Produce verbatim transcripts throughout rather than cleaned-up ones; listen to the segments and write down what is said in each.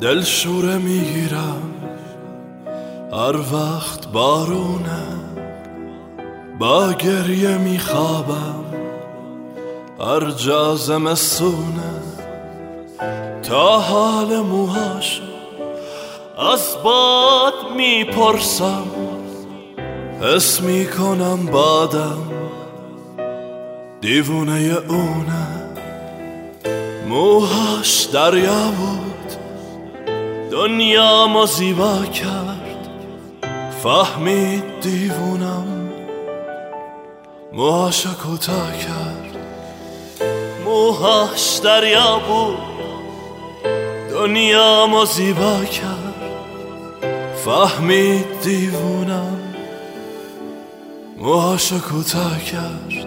دلشوره میگیرم هر وقت بارونه، با گریه میخوابم هر جا زمستونه. تا حال موهاشو از باد میپرسم، حس میکنم بادم دیوونه اونه. موهاش دریا بود دنیامو زیبا کرد، فهمید دیوونم موهاشو کوتاه کرد. موهاش دریا بود دنیامو زیبا کرد، فهمید دیوونم موهاشو کوتاه کرد.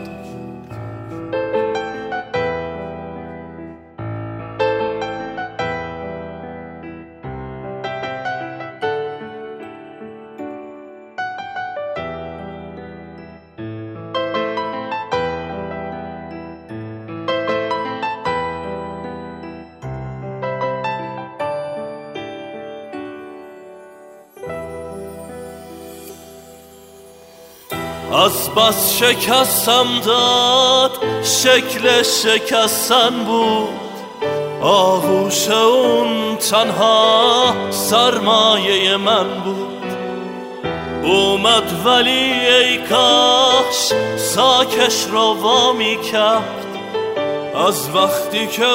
از بس شکستم داد شکل شکستن بود، آغوش اون تنها سرمایه من بود. اومد ولی ای کاش ساکش رو وامی کرد، از وقتی که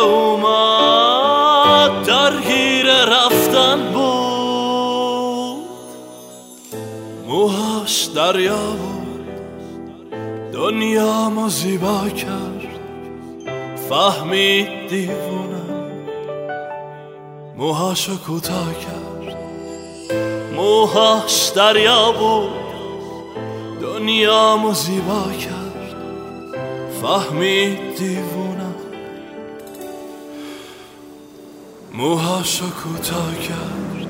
اومد درگیر رفتن بود. موهاش دریا بود دنیامو زیبا کرد، فهمید دیوونم موهاشو کوتاه کرد. موهاش دریا بود دنیامو زیبا کرد، فهمید دیوونم موهاشو کوتاه کرد.